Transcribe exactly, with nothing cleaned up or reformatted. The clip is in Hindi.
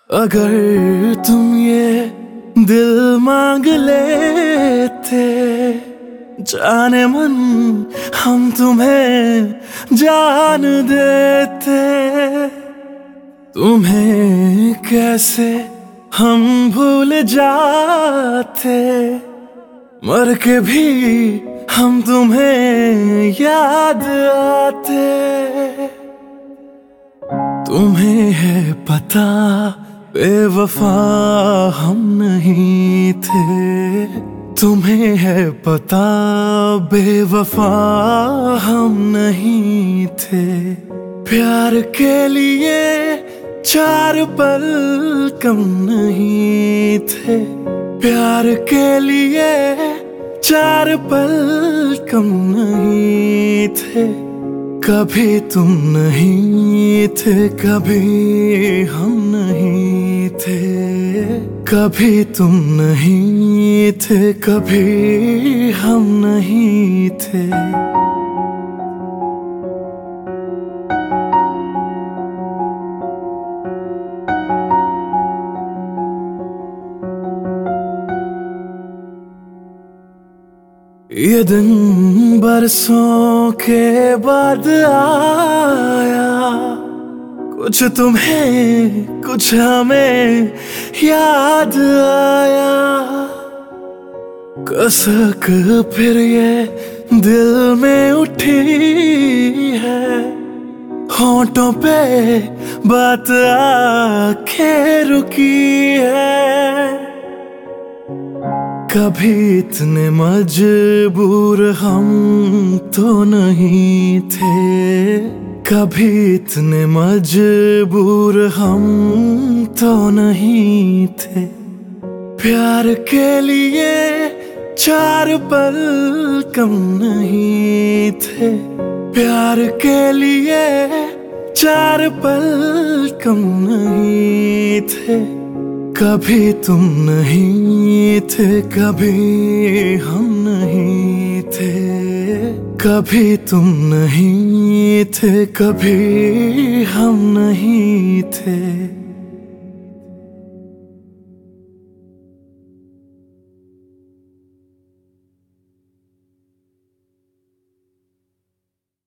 अगर तुम ये दिल मांग लेते जाने मन हम तुम्हें जान देते। तुम्हें कैसे हम भूल जाते, मर के भी हम तुम्हें याद आते। तुम्हें है पता बेवफा हम नहीं थे, तुम्हें है पता बेवफा हम नहीं थे। प्यार के लिए चार पल कम नहीं थे, प्यार के लिए चार पल कम नहीं थे। कभी तुम नहीं थे, कभी हम नहीं थे, कभी तुम नहीं थे, कभी हम नहीं थे। ये दिन बरसों के बाद आया, कुछ तुम्हें कुछ हमें याद आया। कसक फिर ये दिल में उठी है, होंठों पे बात आके रुकी है। कभी इतने मजबूर हम तो नहीं थे, कभी इतने मजबूर हम तो नहीं थे। प्यार के लिए चार पल कम नहीं थे, प्यार के लिए चार पल कम नहीं थे। कभी तुम नहीं थे, कभी हम नहीं थे, कभी तुम नहीं थे, कभी हम नहीं थे।